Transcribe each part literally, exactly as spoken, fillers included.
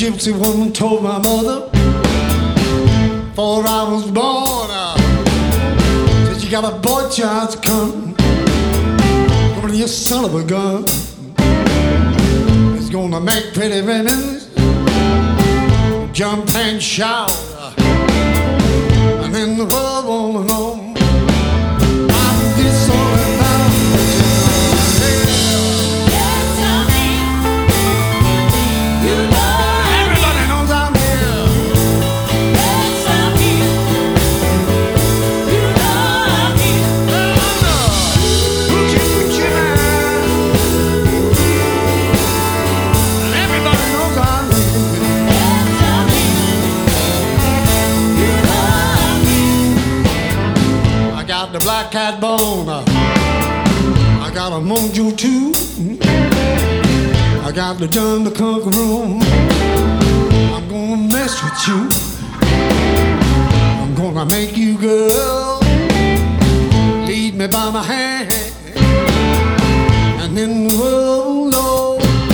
gypsy woman told my mother before I was born, uh, said you got a boy child coming, coming, you son of a gun. He's gonna make pretty women jump and shout, uh, and then the world won't know. I'm just so about the black cat bone, I got a mojo too, I got the John the Conqueror. I'm gonna mess with you, I'm gonna make you girl lead me by my hand, and then the world will know.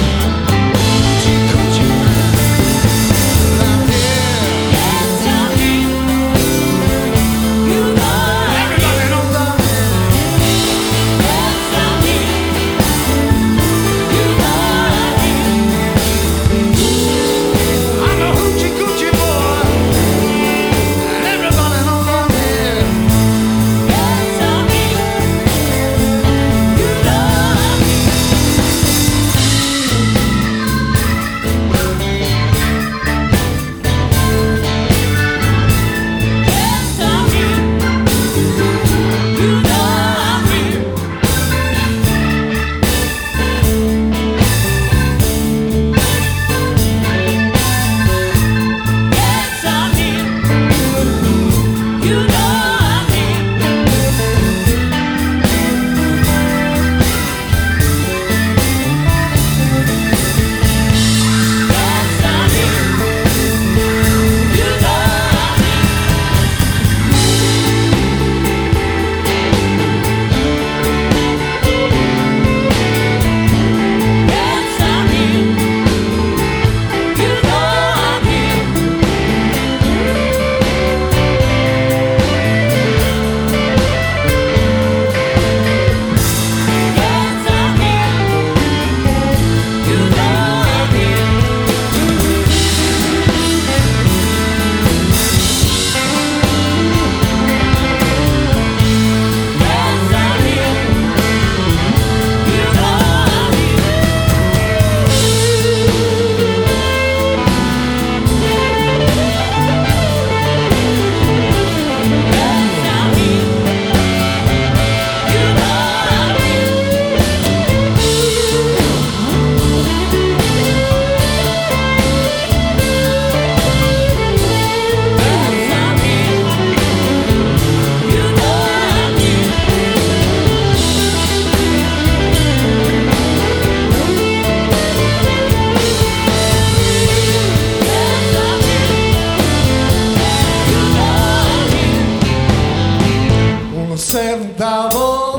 Seventh hour,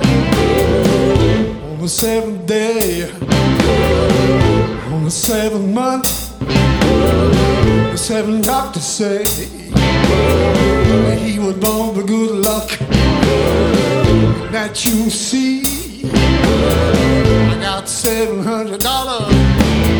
on the seventh day, on the seventh month, the seventh doctors say he was born for good luck. That you see, I got seven hundred dollars.